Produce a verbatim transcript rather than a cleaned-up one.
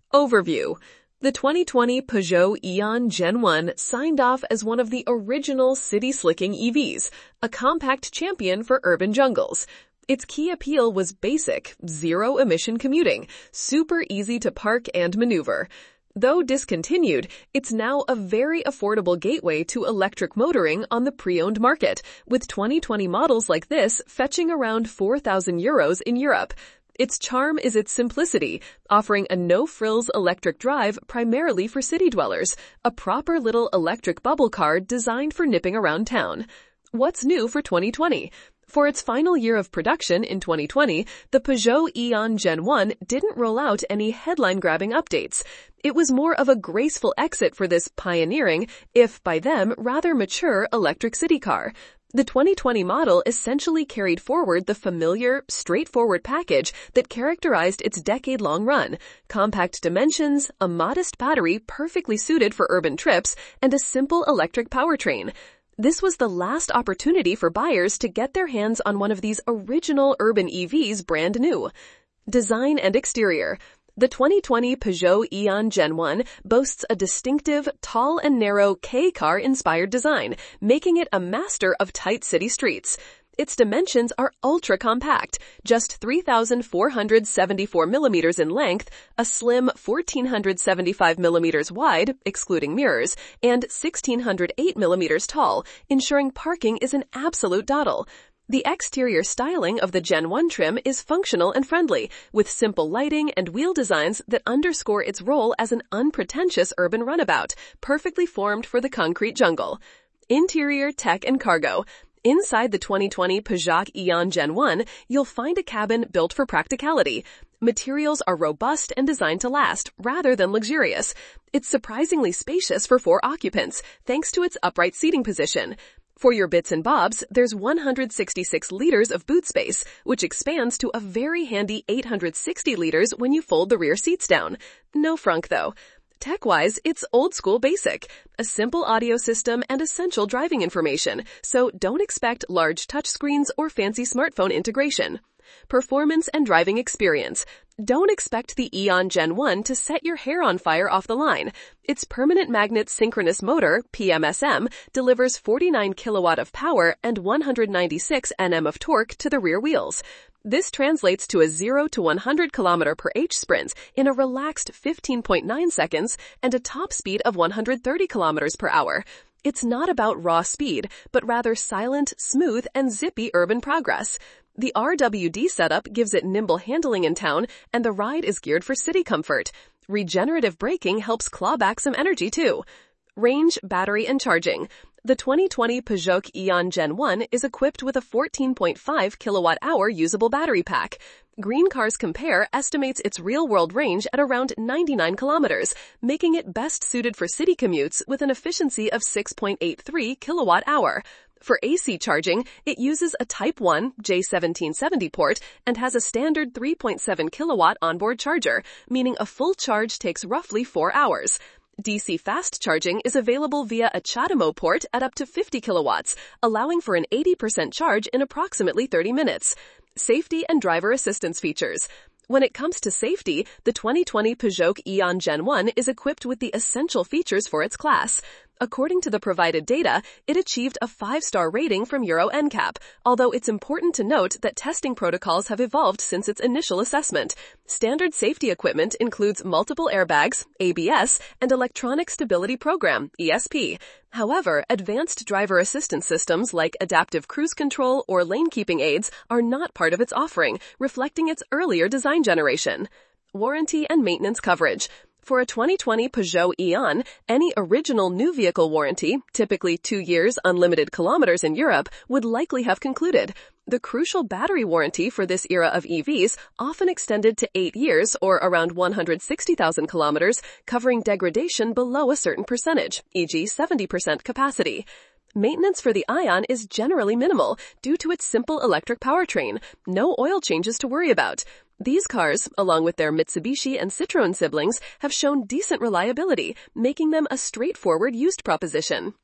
Overview. The twenty twenty Peugeot e-on Gen one signed off as one of the original city-slicking E Vs, a compact champion for urban jungles. Its key appeal was basic, zero-emission commuting, super easy to park and maneuver. Though discontinued, it's now a very affordable gateway to electric motoring on the pre-owned market, with twenty twenty models like this fetching around four thousand euros in Europe. Its charm is its simplicity, offering a no-frills electric drive primarily for city dwellers, a proper little electric bubble car designed for nipping around town. What's new for twenty twenty? For its final year of production in twenty twenty, the Peugeot e-on Gen one didn't roll out any headline-grabbing updates. It was more of a graceful exit for this pioneering, if by them rather mature, electric city car. The twenty twenty model essentially carried forward the familiar, straightforward package that characterized its decade-long run: compact dimensions, a modest battery perfectly suited for urban trips, and a simple electric powertrain. This was the last opportunity for buyers to get their hands on one of these original urban E Vs brand new. Design and exterior. The twenty twenty Peugeot e-on Gen one boasts a distinctive, tall and narrow K-car-inspired design, making it a master of tight city streets. Its dimensions are ultra-compact, just three thousand four hundred seventy-four millimeters in length, a slim one thousand four hundred seventy-five millimeters wide, excluding mirrors, and one thousand six hundred eight millimeters tall, ensuring parking is an absolute dawdle. The exterior styling of the Gen one trim is functional and friendly, with simple lighting and wheel designs that underscore its role as an unpretentious urban runabout, perfectly formed for the concrete jungle. Interior, tech, and cargo. Inside the twenty twenty Peugeot e-on Gen one, you'll find a cabin built for practicality. Materials are robust and designed to last, rather than luxurious. It's surprisingly spacious for four occupants, thanks to its upright seating position. For your bits and bobs, there's one hundred sixty-six liters of boot space, which expands to a very handy eight hundred sixty liters when you fold the rear seats down. No frunk though. Tech-wise, it's old-school basic, a simple audio system and essential driving information, so don't expect large touchscreens or fancy smartphone integration. Performance and driving experience. Don't expect the e-on Gen one to set your hair on fire off the line. Its permanent magnet synchronous motor, P M S M, delivers forty-nine kilowatt of power and one hundred ninety-six newton meters of torque to the rear wheels. This translates to a zero to one hundred kilometer per hour sprint in a relaxed fifteen point nine seconds and a top speed of one hundred thirty kilometers per hour. It's not about raw speed, but rather silent, smooth, and zippy urban progress. The R W D setup gives it nimble handling in town, and the ride is geared for city comfort. Regenerative braking helps claw back some energy too. Range, battery, and charging. The twenty twenty Peugeot e-on Gen one is equipped with a fourteen point five kilowatt hour usable battery pack. Green Cars Compare estimates its real-world range at around ninety-nine kilometers, making it best suited for city commutes with an efficiency of six point eight three kilowatt hour. For A C charging, it uses a Type one J seventeen seventy port and has a standard three point seven kilowatt onboard charger, meaning a full charge takes roughly four hours. D C fast charging is available via a CHAdeMO port at up to fifty kilowatts, allowing for an eighty percent charge in approximately thirty minutes. Safety and driver assistance features. When it comes to safety, the twenty twenty Peugeot e-on Gen one is equipped with the essential features for its class. According to the provided data, it achieved a five-star rating from Euro N CAP, although it's important to note that testing protocols have evolved since its initial assessment. Standard safety equipment includes multiple airbags, A B S, and Electronic Stability Program, E S P. However, advanced driver assistance systems like adaptive cruise control or lane-keeping aids are not part of its offering, reflecting its earlier design generation. Warranty and maintenance coverage. For a twenty twenty Peugeot e-on, any original new vehicle warranty, typically two years unlimited kilometers in Europe, would likely have concluded. The crucial battery warranty for this era of E Vs often extended to eight years or around one hundred sixty thousand kilometers, covering degradation below a certain percentage, for example seventy percent capacity. Maintenance for the e-on is generally minimal due to its simple electric powertrain, no oil changes to worry about. These cars, along with their Mitsubishi and Citroën siblings, have shown decent reliability, making them a straightforward used proposition.